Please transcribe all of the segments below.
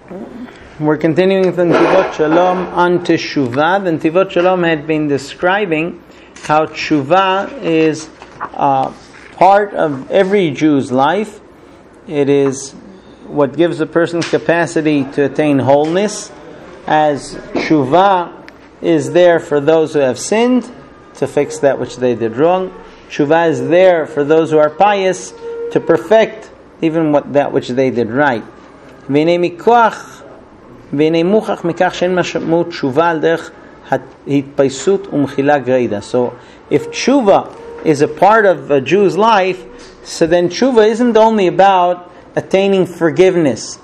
We're continuing the Netivot Shalom on Teshuvah. The Netivot Shalom had been describing how Teshuvah is part of every Jew's life. It is what gives a person capacity to attain wholeness, as Teshuvah is there for those who have sinned, to fix that which they did wrong. Teshuvah is there for those who are pious, to perfect even that which they did right. So if Teshuvah is a part of a Jew's life, so then Teshuvah isn't only about attaining forgiveness.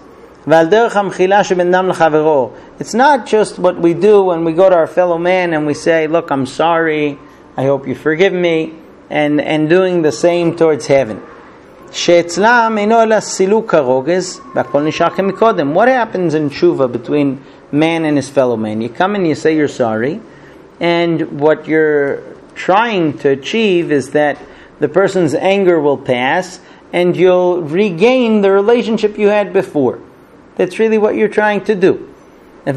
It's not just what we do when we go to our fellow man and we say, look, I'm sorry, I hope you forgive me, and doing the same towards heaven. What happens in Teshuvah between man and his fellow man? You come and you say you're sorry, and what you're trying to achieve is that the person's anger will pass and you'll regain the relationship you had before. That's really what you're trying to do. If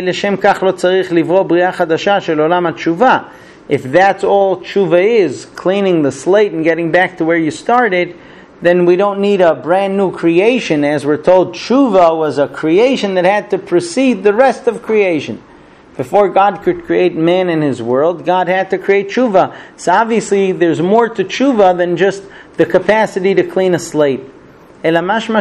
that's all Teshuvah is, cleaning the slate and getting back to where you started, then we don't need a brand new creation. As we're told, Teshuvah was a creation that had to precede the rest of creation. Before God could create man in His world, God had to create Teshuvah. So obviously there's more to Teshuvah than just the capacity to clean a slate. But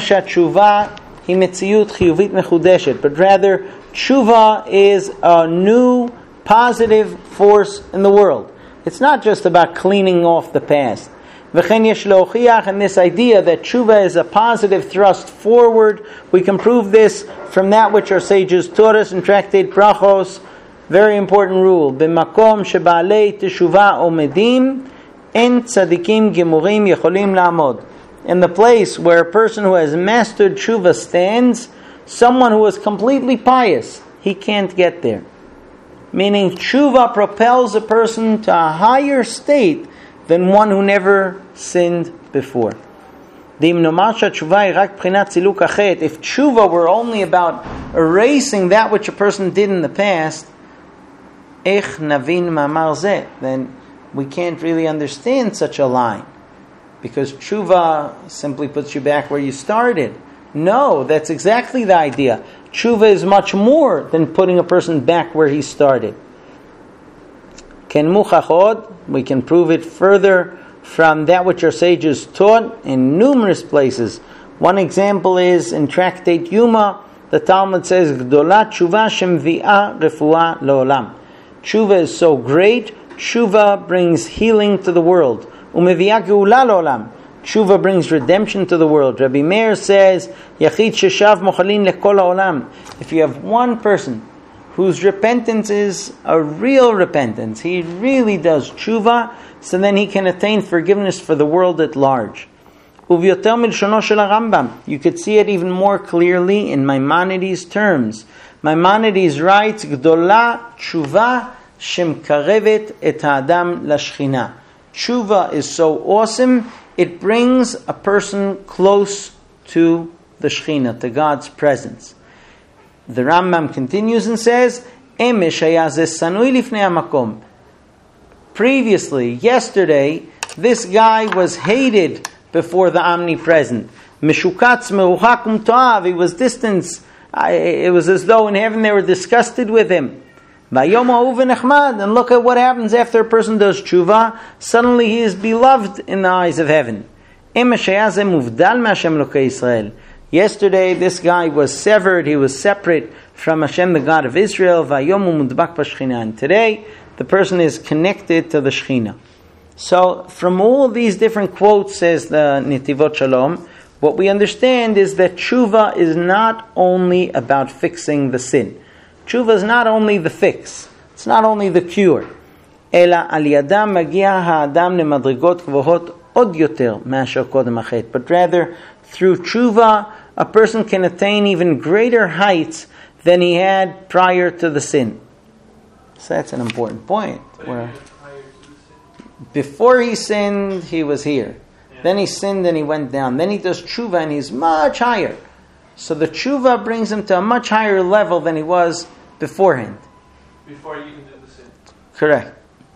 rather, Teshuvah is a new positive force in the world. It's not just about cleaning off the past. And this idea that Teshuvah is a positive thrust forward, we can prove this from that which our sages taught us in Tractate Brachos. Very important rule. B'makom sheba'alei teshuvah omedim, en tzadikim gemurim yecholim la'amod. In the place where a person who has mastered Teshuvah stands, someone who is completely pious, he can't get there. Meaning Teshuvah propels a person to a higher state than one who never sinned before. If Teshuvah were only about erasing that which a person did in the past, then we can't really understand such a line. Because Teshuvah simply puts you back where you started. No, that's exactly the idea. Teshuvah is much more than putting a person back where he started. We can prove it further from that which our sages taught in numerous places. One example is in Tractate Yuma. The Talmud says, Gdola Teshuvah shemvi'a refuah le'olam. Teshuvah is so great, Teshuvah brings healing to the world. Umevi'a geula le'olam. Teshuvah brings redemption to the world. Rabbi Meir says, Yachid sheshav mochalin lekol ha'olam. If you have one person whose repentance is a real repentance, he really does Teshuvah, so then he can attain forgiveness for the world at large. Uvyoter milshono shel Rambam. You could see it even more clearly in Maimonides' terms. Maimonides writes, Gdola Teshuvah shemkarevet et ha'adam lashchina. Teshuvah is so awesome, it brings a person close to the Shekhinah, to God's presence. The Rambam continues and says, previously, yesterday, this guy was hated before the omnipresent. Meshukatz meruchakum to'av. He was distanced. It was as though in heaven they were disgusted with him. And look at what happens after a person does Teshuvah. Suddenly he is beloved in the eyes of heaven. Yesterday this guy was severed, he was separate from Hashem, the God of Israel. And today the person is connected to the Shekhinah. So from all of these different quotes, says the Netivot Shalom, what we understand is that Teshuvah is not only about fixing the sin. Teshuvah is not only the fix, it's not only the cure. But rather, through Teshuvah, a person can attain even greater heights than he had prior to the sin. So that's an important point. Where before he sinned, he was here. Then he sinned and he went down. Then he does Teshuvah and he's much higher. So the tshuva brings him to a much higher level than he was beforehand. Before you can do the sin. Correct.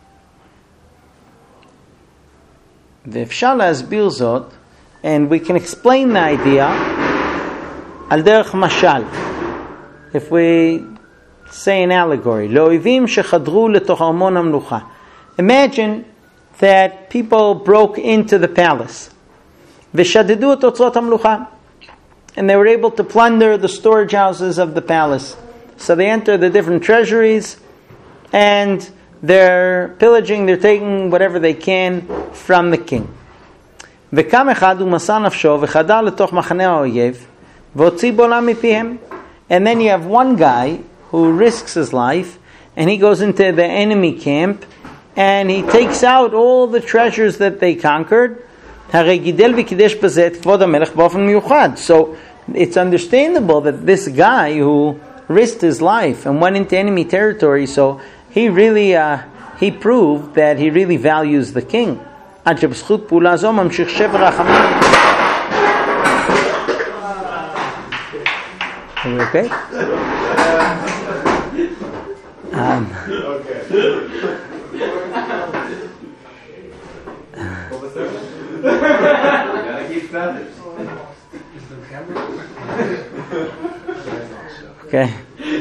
Ve'efshar la'asbir zot, and we can explain the idea al derech mashal. If we say an allegory, Lo'ivim shechadru letoch armon hamlucha. Imagine that people broke into the palace. V'shadidu et otzrot hamlucha. And they were able to plunder the storage houses of the palace. So they enter the different treasuries and they're pillaging, they're taking whatever they can from the king. וקם אחד ומסר נפשו וחדר לתוך מחנה האויב והוציא בולם מפיהם. And then you have one guy who risks his life and he goes into the enemy camp and he takes out all the treasures that they conquered. הרי גידל וקידש בזה את כבוד המלך באופן מיוחד. So it's understandable that this guy who risked his life and went into enemy territory, so he really he proved that he really values the king. עד שבזכות פעולה זו ממשיך שבר רחמים. Are we okay? Okay.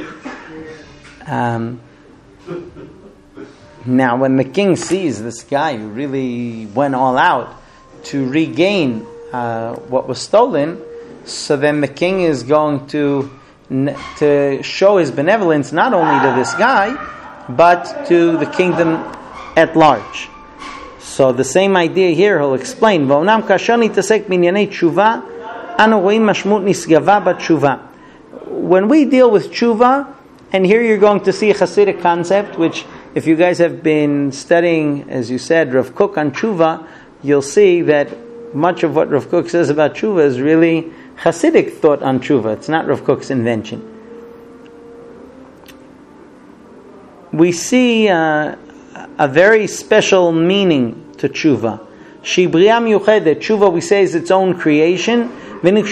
Now, when the king sees this guy who really went all out to regain what was stolen, so then the king is going to show his benevolence not only to this guy, but to the kingdom at large. So the same idea here he'll explain. When we deal with tshuva, and here you're going to see a Hasidic concept, which if you guys have been studying, as you said, Rav Kook on tshuva, you'll see that much of what Rav Kook says about tshuva is really Hasidic thought on tshuva. It's not Rav Kook's invention. We see a very special meaning to tshuva. Shibriya miyuchedet. Tshuva, we say, is its own creation. We see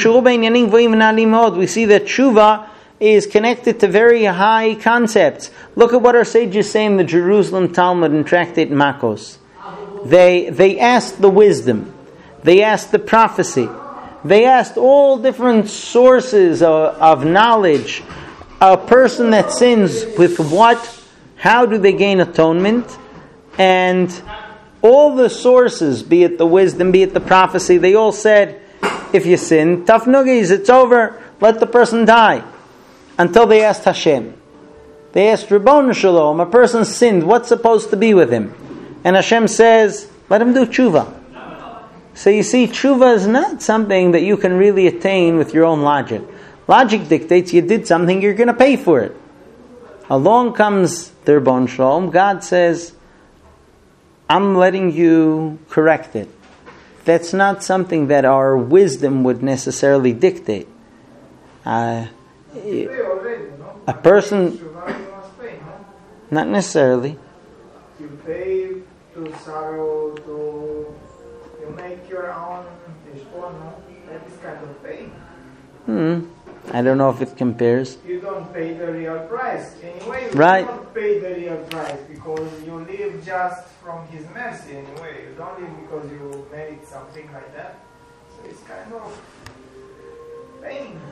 that tshuva is connected to very high concepts. Look at what our sages say in the Jerusalem Talmud and Tractate Makos. They asked the wisdom. They asked the prophecy. They asked all different sources of knowledge. A person that sins, with what? How do they gain atonement? And all the sources, be it the wisdom, be it the prophecy, they all said, if you sin, tough nuggies, it's over, let the person die. Until they asked Hashem. They asked Ribono Shel Olam, a person sinned, what's supposed to be with him? And Hashem says, let him do tshuva. So you see, tshuva is not something that you can really attain with your own logic. Logic dictates you did something, you're going to pay for it. Along comes the Ribono Shel Olam, God says, I'm letting you correct it. That's not something that our wisdom would necessarily dictate. A person, not necessarily. You pay to sorrow, you make your own ishbon, that is kind of pay. I don't know if it compares. You don't pay the real price. Anyway, you right. don't pay the real price because you live just from His mercy anyway. You don't live because you made something like that. So it's kind of paying.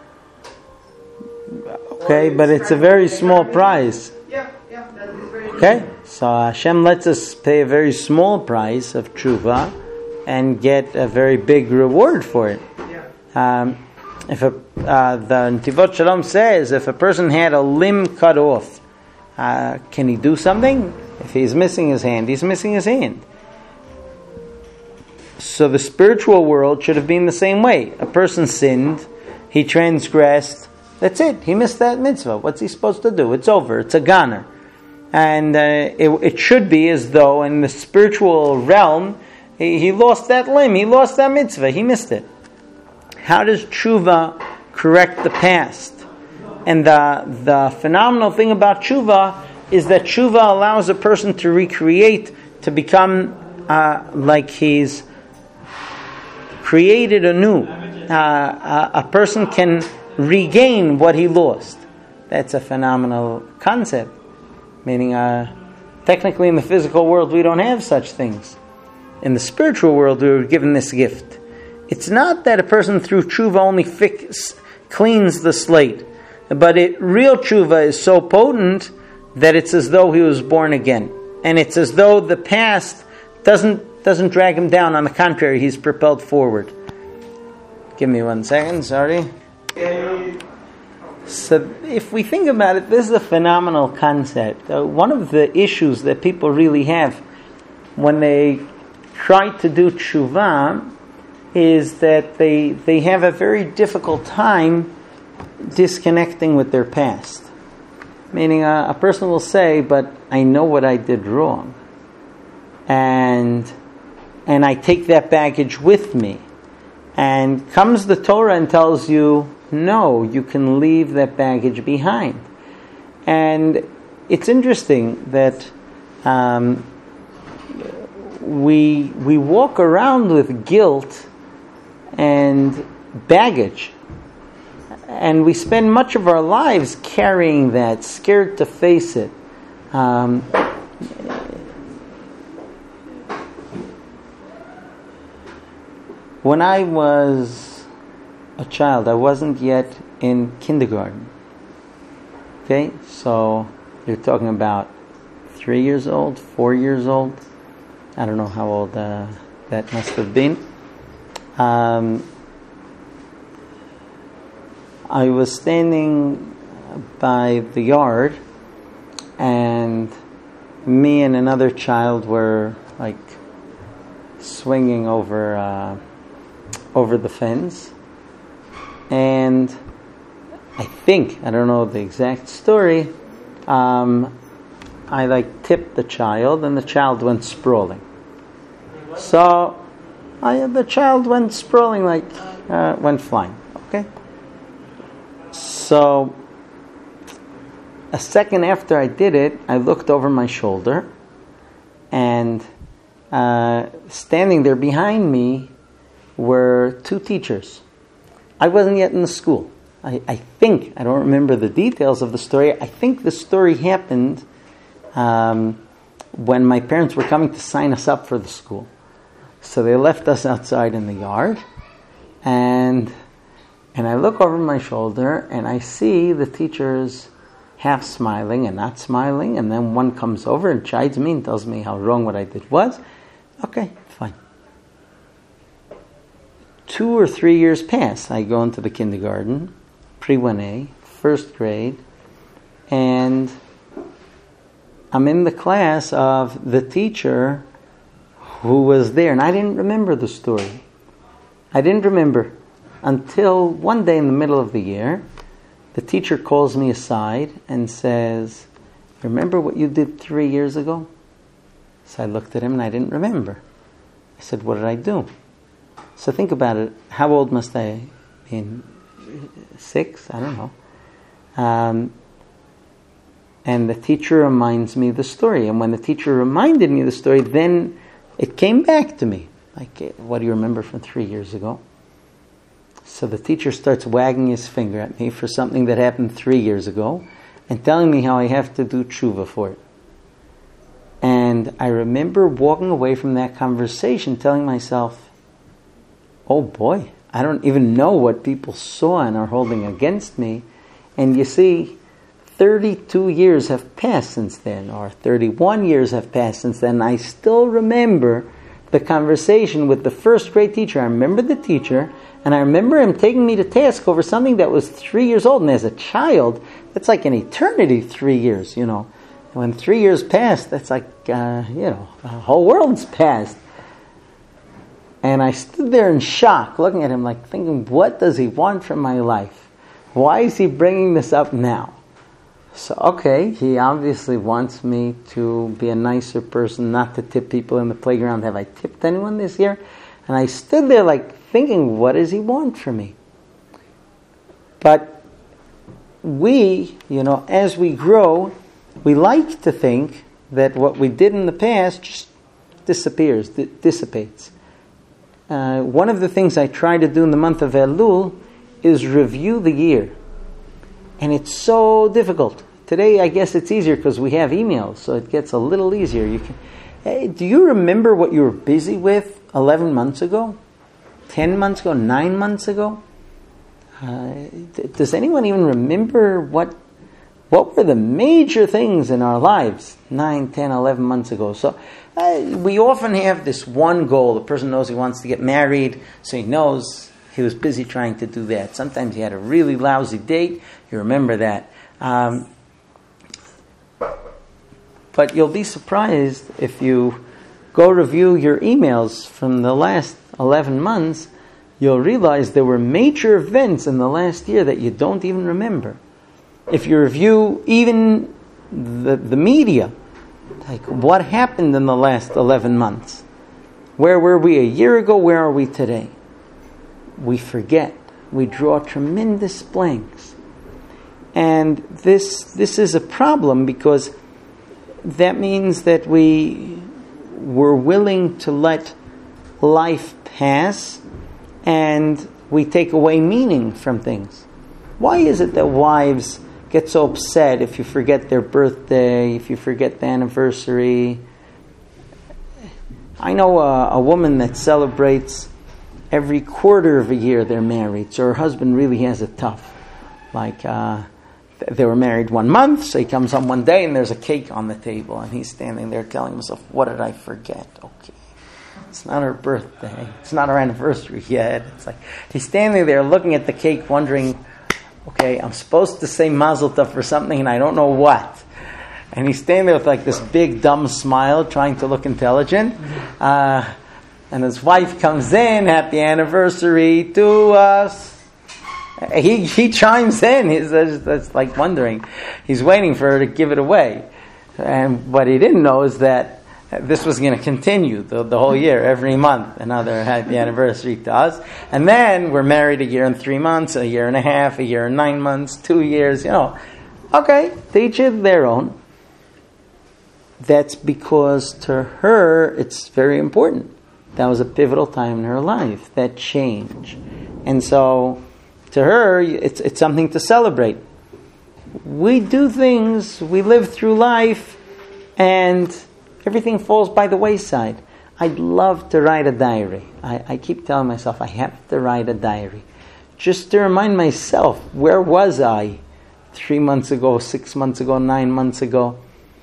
Okay, but it's a very small price. Yeah, that is very okay, so Hashem lets us pay a very small price of tshuva and get a very big reward for it. Yeah. If the Netivot Shalom says, if a person had a limb cut off, can he do something? If he's missing his hand, he's missing his hand. So the spiritual world should have been the same way. A person sinned, he transgressed, that's it. He missed that mitzvah. What's he supposed to do? It's over. It's a goner. And it should be as though in the spiritual realm, he lost that limb, he lost that mitzvah, he missed it. How does tshuva correct the past? And the phenomenal thing about tshuva is that tshuva allows a person to recreate, to become like he's created anew. a person can regain what he lost. That's a phenomenal concept. Meaning, technically in the physical world we don't have such things. In the spiritual world we were given this gift. It's not that a person through tshuva only cleans the slate, but real tshuva is so potent that it's as though he was born again. And it's as though the past doesn't drag him down. On the contrary, he's propelled forward. Give me 1 second, sorry. So if we think about it, this is a phenomenal concept. One of the issues that people really have when they try to do tshuva is that they have a very difficult time disconnecting with their past. Meaning a person will say, but I know what I did wrong. And I take that baggage with me. And comes the Torah and tells you, no, you can leave that baggage behind. And it's interesting that we walk around with guilt and baggage. And we spend much of our lives carrying that, scared to face it. When I was a child, I wasn't yet in kindergarten. Okay, so you're talking about 3 years old, 4 years old. I don't know how old that must have been. I was standing by the yard, and me and another child were like swinging over the fence, and I don't know the exact story, I like tipped the child, and the child went sprawling. So the child went sprawling, went flying. Okay. So a second after I did it, I looked over my shoulder, and standing there behind me were 2 teachers. I wasn't yet in the school. I don't remember the details of the story. I think the story happened when my parents were coming to sign us up for the school. So they left us outside in the yard, and I look over my shoulder, and I see the teachers half smiling and not smiling, and then one comes over and chides me and tells me how wrong what I did was. Okay, fine. 2 or 3 years pass. I go into the kindergarten, pre-1A, first grade, and I'm in the class of the teacher who was there, and I didn't remember the story. I didn't remember until one day in the middle of the year, the teacher calls me aside and says, remember what you did 3 years ago? So I looked at him and I didn't remember. I said, what did I do? So think about it. How old must I be? 6? I don't know. And the teacher reminds me the story. And when the teacher reminded me the story, then it came back to me. Like, what do you remember from 3 years ago? So the teacher starts wagging his finger at me for something that happened 3 years ago and telling me how I have to do tshuva for it. And I remember walking away from that conversation telling myself, oh boy, I don't even know what people saw and are holding against me. And you see, 32 years have passed since then, or 31 years have passed since then. I still remember the conversation with the first grade teacher. I remember the teacher, and I remember him taking me to task over something that was 3 years old. And as a child, that's like an eternity, 3 years, you know. When 3 years passed, that's like, a whole world's passed. And I stood there in shock, looking at him like thinking, what does he want from my life? Why is he bringing this up now? So, okay, he obviously wants me to be a nicer person, not to tip people in the playground. Have I tipped anyone this year? And I stood there like thinking, what does he want from me? But we, as we grow, we like to think that what we did in the past just dissipates. one of the things I try to do in the month of Elul is review the year. And it's so difficult. Today, I guess it's easier because we have emails, so it gets a little easier. Do you remember what you were busy with 11 months ago? 10 months ago? 9 months ago? Does anyone even remember what were the major things in our lives 9, 10, 11 months ago? So we often have this one goal. The person knows he wants to get married, so he knows he was busy trying to do that. Sometimes he had a really lousy date. You remember that. But you'll be surprised if you go review your emails from the last 11 months, you'll realize there were major events in the last year that you don't even remember. If you review even the media, like what happened in the last 11 months? Where were we a year ago? Where are we today? We forget. We draw tremendous blanks. And this is a problem because that means that we were willing to let life pass and we take away meaning from things. Why is it that wives get so upset if you forget their birthday, if you forget the anniversary? I know a woman that celebrates every quarter of a year they're married, so her husband really has it tough. Like, they were married 1 month, so he comes home one day and there's a cake on the table and he's standing there telling himself, what did I forget? Okay, it's not her birthday, it's not her anniversary yet. It's like he's standing there looking at the cake wondering, okay, I'm supposed to say Mazel Tov for something and I don't know what. And he's standing there with like this big dumb smile trying to look intelligent. And his wife comes in, happy anniversary to us. He chimes in. That's like wondering. He's waiting for her to give it away. And what he didn't know is that this was going to continue the whole year, every month. Another happy anniversary to us. And then we're married a year and 3 months, a year and a half, a year and 9 months, 2 years, Okay, to each of their own. That's because to her, it's very important. That was a pivotal time in her life, that change. And so, to her, it's something to celebrate. We do things, we live through life, and everything falls by the wayside. I'd love to write a diary. I keep telling myself, I have to write a diary. Just to remind myself, where was I 3 months ago, 6 months ago, 9 months ago?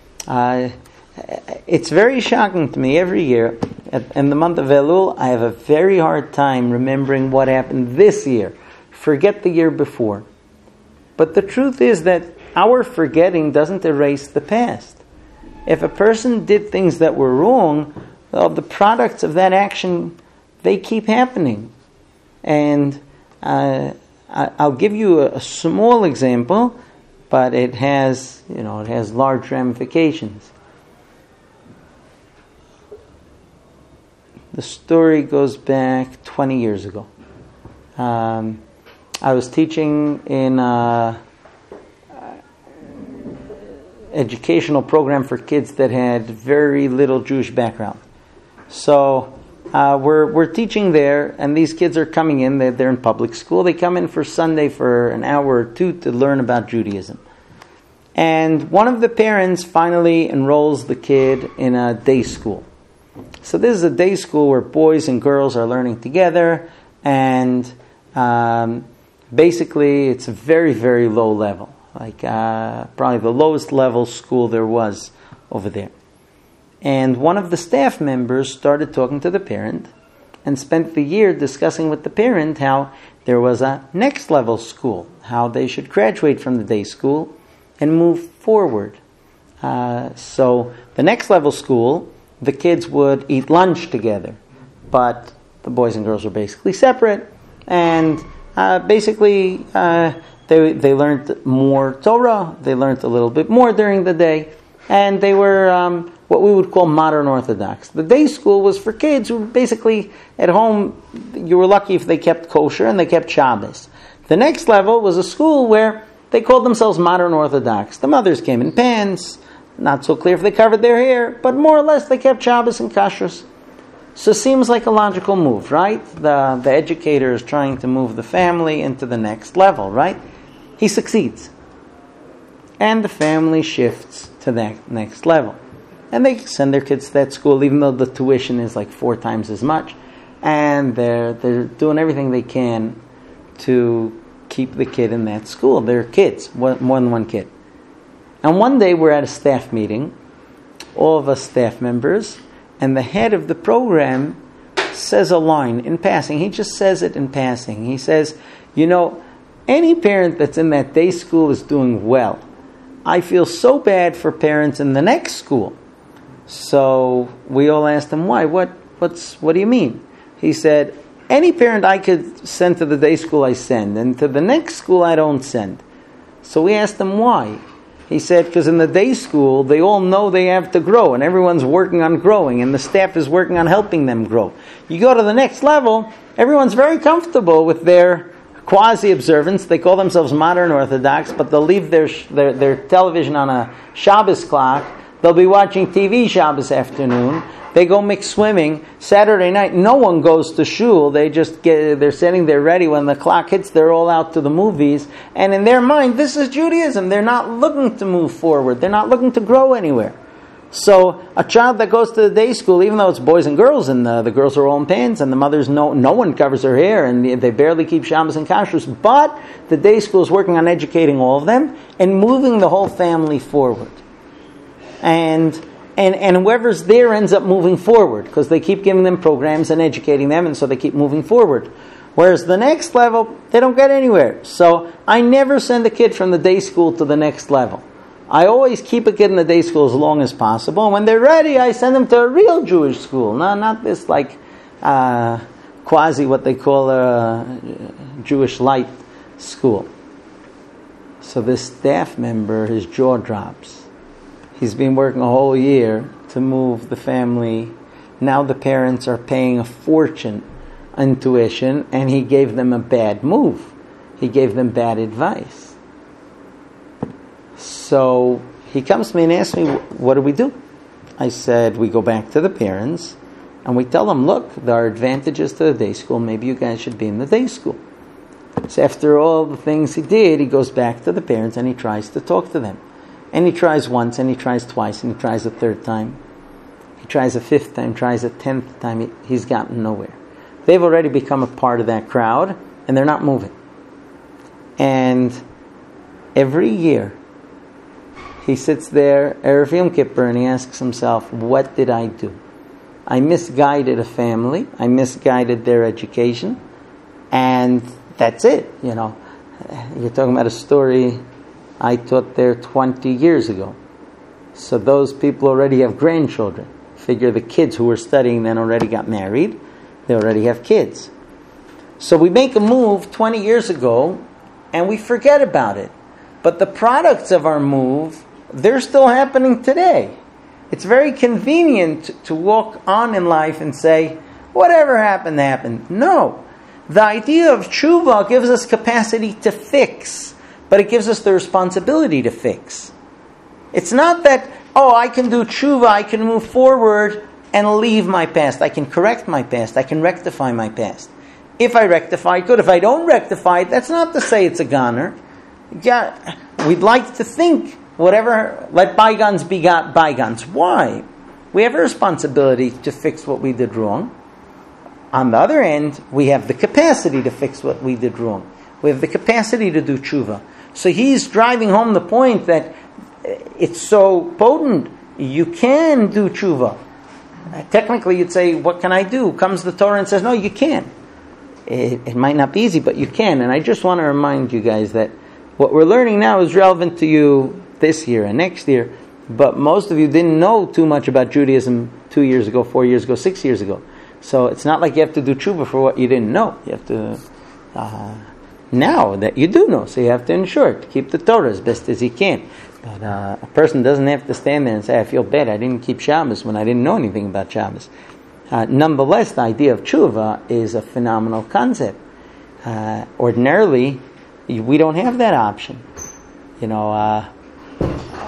It's very shocking to me every year. In the month of Elul, I have a very hard time remembering what happened this year. Forget the year before. But the truth is that our forgetting doesn't erase the past. If a person did things that were wrong, well, the products of that action, they keep happening. And I'll give you a small example, but it has large ramifications. The story goes back 20 years ago. I was teaching in an educational program for kids that had very little Jewish background. So we're teaching there, and these kids are coming in. They're in public school. They come in for Sunday for an hour or two to learn about Judaism. And one of the parents finally enrolls the kid in a day school. So this is a day school where boys and girls are learning together, and basically it's a very, very low level, like probably the lowest level school there was over there. And one of the staff members started talking to the parent and spent the year discussing with the parent how there was a next level school, how they should graduate from the day school and move forward. So the next level school, the kids would eat lunch together, but the boys and girls were basically separate, and basically they learned more Torah, they learned a little bit more during the day, and they were what we would call modern Orthodox. The day school was for kids who basically, at home, you were lucky if they kept kosher and they kept Shabbos. The next level was a school where they called themselves modern Orthodox. The mothers came in pants. Not so clear if they covered their hair, but more or less they kept Shabbos and Kashrus. So it seems like a logical move, right? The educator is trying to move the family into the next level, right? He succeeds. And the family shifts to that next level. And they send their kids to that school, even though the tuition is like 4 times as much. And they're doing everything they can to keep the kid in that school. They're kids, more than one kid. And one day we're at a staff meeting, all of us staff members, and the head of the program says a line in passing. He just says it in passing. He says, any parent that's in that day school is doing well. I feel so bad for parents in the next school. So we all asked him, why? What do you mean? He said, any parent I could send to the day school, I send. And to the next school, I don't send. So we asked him why. He said, because in the day school, they all know they have to grow, and everyone's working on growing, and the staff is working on helping them grow. You go to the next level, everyone's very comfortable with their quasi-observance. They call themselves modern Orthodox, but they'll leave their television on a Shabbos clock. They'll be watching TV Shabbos afternoon. They go mix swimming. Saturday night, no one goes to shul. They're sitting there ready. When the clock hits, they're all out to the movies. And in their mind, this is Judaism. They're not looking to move forward. They're not looking to grow anywhere. So a child that goes to the day school, even though it's boys and girls, and the girls are all in pants, and the mothers, no one covers her hair, and they barely keep Shabbos and Kashrus, but the day school is working on educating all of them and moving the whole family forward. And whoever's there ends up moving forward because they keep giving them programs and educating them, and so they keep moving forward. Whereas the next level, they don't get anywhere. So I never send a kid from the day school to the next level. I always keep a kid in the day school as long as possible. And when they're ready, I send them to a real Jewish school. Not this like quasi what they call a Jewish light school. So this staff member, his jaw drops. He's been working a whole year to move the family. Now the parents are paying a fortune on tuition, and he gave them a bad move. He gave them bad advice. So he comes to me and asks me, what do we do? I said, we go back to the parents, and we tell them, look, there are advantages to the day school. Maybe you guys should be in the day school. So after all the things he did, he goes back to the parents, and he tries to talk to them. And he tries once, and he tries twice, and he tries a third time. He tries a 5th time, tries a 10th time. He's gotten nowhere. They've already become a part of that crowd, and they're not moving. And every year, he sits there, Erev Yom Kippur, and he asks himself, what did I do? I misguided a family. I misguided their education. And that's it, You're talking about a story I taught there 20 years ago. So those people already have grandchildren. Figure the kids who were studying then already got married. They already have kids. So we make a move 20 years ago, and we forget about it. But the products of our move, they're still happening today. It's very convenient to walk on in life and say, whatever happened, happened. No. The idea of tshuva gives us capacity to fix, but it gives us the responsibility to fix. It's not that, I can do tshuva, I can move forward and leave my past. I can correct my past. I can rectify my past. If I rectify, good. If I don't rectify, that's not to say it's a goner. Yeah, we'd like to think, let bygones be bygones. Why? We have a responsibility to fix what we did wrong. On the other end, we have the capacity to fix what we did wrong. We have the capacity to do tshuva. So he's driving home the point that it's so potent. You can do tshuva. Technically, you'd say, what can I do? Comes the Torah and says, no, you can. It might not be easy, but you can. And I just want to remind you guys that what we're learning now is relevant to you this year and next year. But most of you didn't know too much about Judaism 2 years ago, 4 years ago, 6 years ago. So it's not like you have to do tshuva for what you didn't know. You have to... now that you do know, so you have to ensure to keep the Torah as best as you can. But a person doesn't have to stand there and say, I feel bad, I didn't keep Shabbos when I didn't know anything about Shabbos. Nonetheless, the idea of tshuva is a phenomenal concept. Ordinarily, we don't have that option.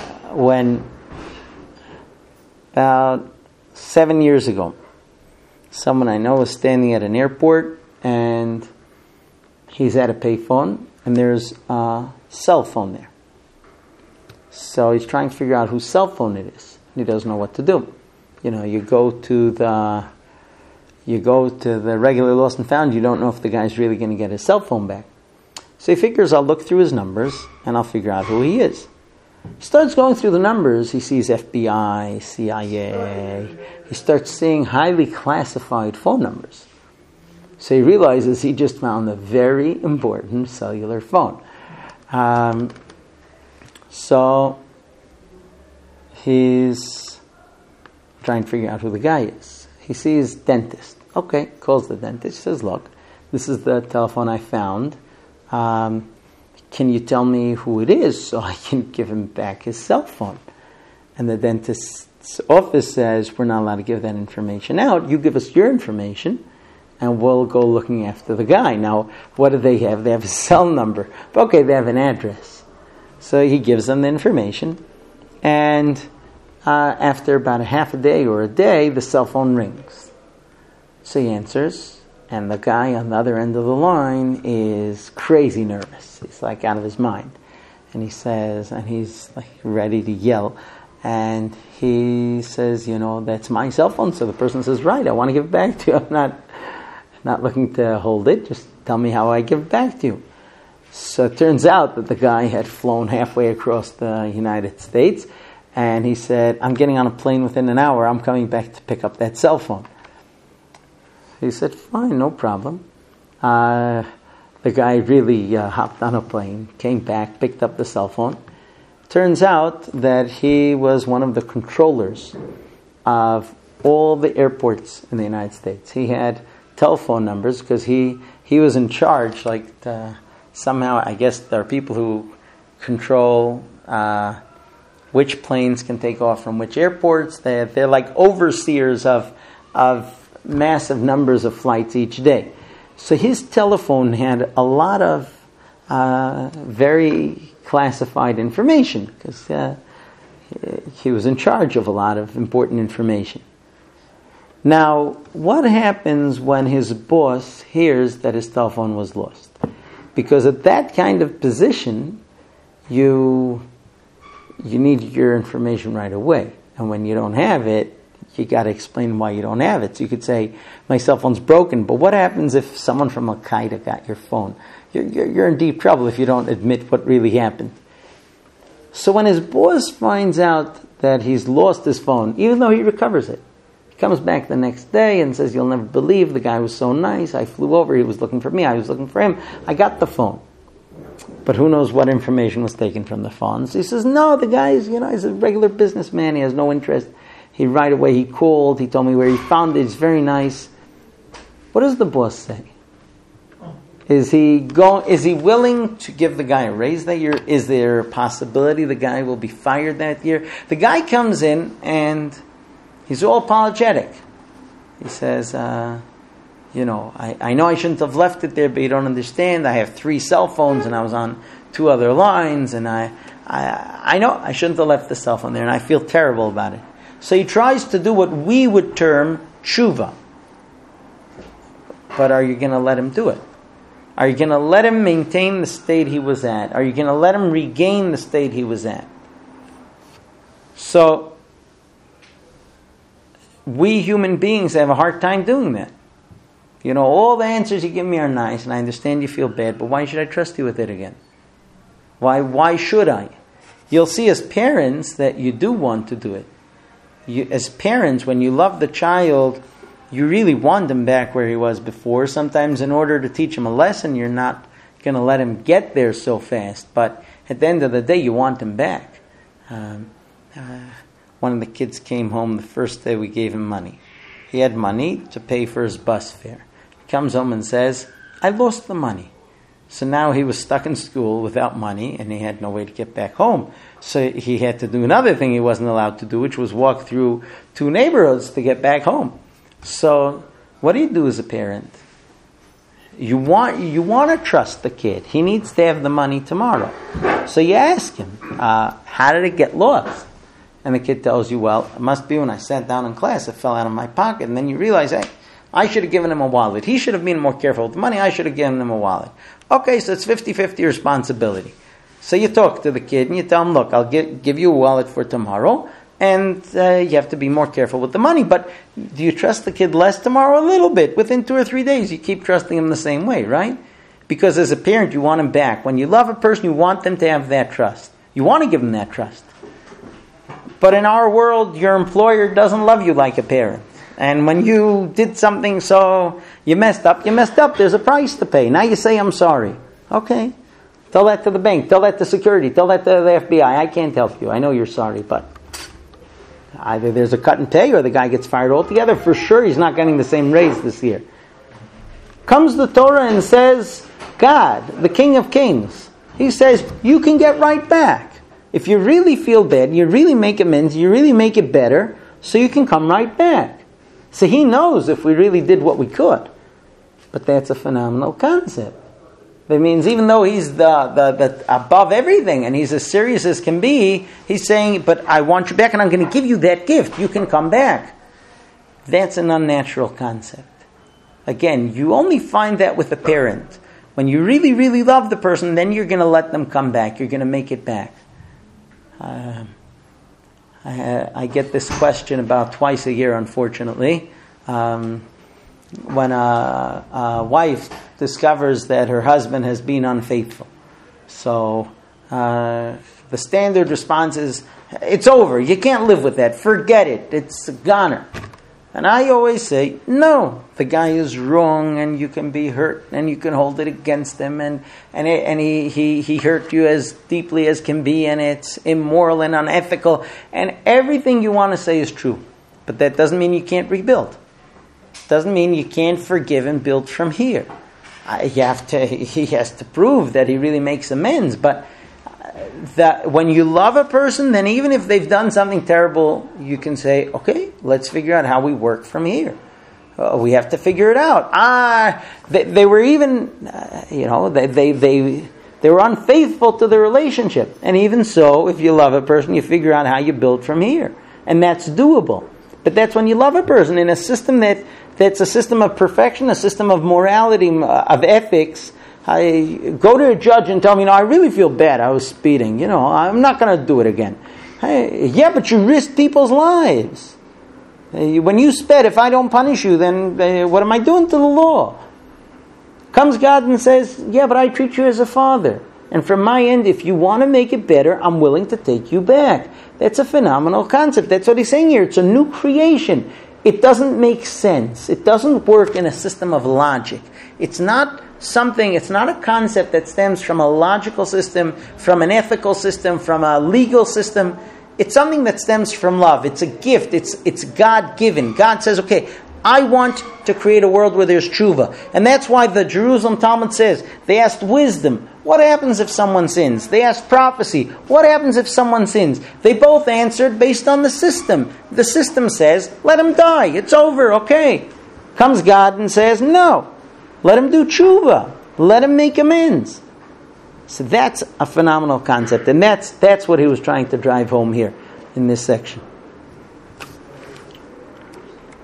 When about 7 years ago, Someone I know is standing at an airport and he's at a payphone and there's a cell phone there. So he's trying to figure out whose cell phone it is. He doesn't know what to do. You go to the regular lost and found, you don't know if the guy's really going to get his cell phone back. So he figures, I'll look through his numbers and I'll figure out who he is. He starts going through the numbers. He sees FBI, CIA. He starts seeing highly classified phone numbers. So he realizes he just found a very important cellular phone. So he's trying to figure out who the guy is. He sees dentist. Okay, calls the dentist. Says, look, this is the telephone I found. Can you tell me who it is so I can give him back his cell phone? And the dentist's office says, we're not allowed to give that information out. You give us your information and we'll go looking after the guy. Now, what do they have? They have a cell number. But okay, they have an address. So he gives them the information. And after about a half a day or a day, the cell phone rings. So he answers. And the guy on the other end of the line is crazy nervous. He's like out of his mind. And he says, and he's like ready to yell. And he says, that's my cell phone. So the person says, right, I want to give it back to you. I'm not looking to hold it. Just tell me how I give it back to you. So it turns out that the guy had flown halfway across the United States. And he said, I'm getting on a plane within an hour. I'm coming back to pick up that cell phone. He said, fine, no problem. The guy really hopped on a plane, came back, picked up the cell phone. Turns out that he was one of the controllers of all the airports in the United States. He had telephone numbers because he was in charge. Somehow, I guess there are people who control which planes can take off from which airports. They're like overseers of massive numbers of flights each day. So his telephone had a lot of very classified information because he was in charge of a lot of important information. Now, what happens when his boss hears that his telephone was lost? Because at that kind of position, you need your information right away. And when you don't have it, you got to explain why you don't have it. So you could say, my cell phone's broken. But what happens if someone from Al-Qaeda got your phone? You're in deep trouble if you don't admit what really happened. So when his boss finds out that he's lost his phone, even though he recovers it, he comes back the next day and says, you'll never believe, the guy was so nice. I flew over, he was looking for me, I was looking for him. I got the phone. But who knows what information was taken from the phone. So he says, no, the guy is, he's a regular businessman. He has no interest. Right away he called. He told me where he found it. It's very nice. What does the boss say? Is he willing to give the guy a raise that year? Is there a possibility the guy will be fired that year? The guy comes in and he's all apologetic. He says, I know I shouldn't have left it there, but you don't understand. I have 3 cell phones and I was on 2 other lines, and I know I shouldn't have left the cell phone there, and I feel terrible about it. So he tries to do what we would term tshuva. But are you going to let him do it? Are you going to let him maintain the state he was at? Are you going to let him regain the state he was at? So, we human beings have a hard time doing that. All the answers you give me are nice, and I understand you feel bad, but why should I trust you with it again? Why should I? You'll see as parents that you do want to do it. As parents, when you love the child, you really want him back where he was before. Sometimes in order to teach him a lesson, you're not going to let him get there so fast. But at the end of the day, you want him back. One of the kids came home the first day we gave him money. He had money to pay for his bus fare. He comes home and says, I lost the money. So now he was stuck in school without money, and he had no way to get back home. So he had to do another thing he wasn't allowed to do, which was walk through 2 neighborhoods to get back home. So what do you do as a parent? You want to trust the kid. He needs to have the money tomorrow. So you ask him, how did it get lost? And the kid tells you, well, it must be when I sat down in class, it fell out of my pocket. And then you realize, hey, I should have given him a wallet. He should have been more careful with the money. I should have given him a wallet. Okay, so it's 50-50 responsibility. So you talk to the kid and you tell him, look, I'll give you a wallet for tomorrow, and you have to be more careful with the money. But do you trust the kid less tomorrow? A little bit. Within 2 or 3 days, you keep trusting him the same way, right? Because as a parent, you want him back. When you love a person, you want them to have that trust. You want to give them that trust. But in our world, your employer doesn't love you like a parent. And when you did something so you messed up. There's a price to pay. Now you say, I'm sorry. Okay. Tell that to the bank. Tell that to security. Tell that to the FBI. I can't help you. I know you're sorry, but either there's a cut and pay or the guy gets fired altogether. For sure, he's not getting the same raise this year. Comes the Torah and says, God, the King of Kings, He says, you can get right back. If you really feel bad, you really make amends, you really make it better, so you can come right back. So He knows if we really did what we could. But that's a phenomenal concept. That means even though He's the above everything and He's as serious as can be, He's saying, but I want you back and I'm going to give you that gift. You can come back. That's an unnatural concept. Again, you only find that with a parent. When you really, really love the person, then you're going to let them come back. You're going to make it back. I get this question about twice a year, unfortunately. When a wife discovers that her husband has been unfaithful. So the standard response is, it's over. You can't live with that. Forget it. It's a goner. And I always say, no, the guy is wrong and you can be hurt and you can hold it against him and he hurt you as deeply as can be and it's immoral and unethical and everything you want to say is true. But that doesn't mean you can't rebuild. Doesn't mean you can't forgive and build from here. He has to prove that he really makes amends, but that when you love a person, then even if they've done something terrible, you can say, okay, let's figure out how we work from here. We have to figure it out. They were even, they were unfaithful to the relationship. And even so, if you love a person, you figure out how you build from here. And that's doable. But that's when you love a person in a system that's a system of perfection, a system of morality, of ethics. I go to a judge and tell me, I really feel bad. I was speeding. I'm not going to do it again. Hey, yeah, but you risk people's lives. When you sped, if I don't punish you, then what am I doing to the law? Comes God and says, yeah, but I treat you as a father. And from my end, if you want to make it better, I'm willing to take you back. That's a phenomenal concept. That's what He's saying here. It's a new creation. It doesn't make sense. It doesn't work in a system of logic. It's not a concept that stems from a logical system, from an ethical system, from a legal system. It's something that stems from love. It's a gift. It's God-given. God says, okay, I want to create a world where there's tshuva. And that's why the Jerusalem Talmud says, they asked wisdom, what happens if someone sins? They asked prophecy, what happens if someone sins? They both answered based on the system. The system says, let him die. It's over, okay. Comes God and says, no. Let him do tshuva. Let him make amends. So that's a phenomenal concept. And that's what He was trying to drive home here in this section.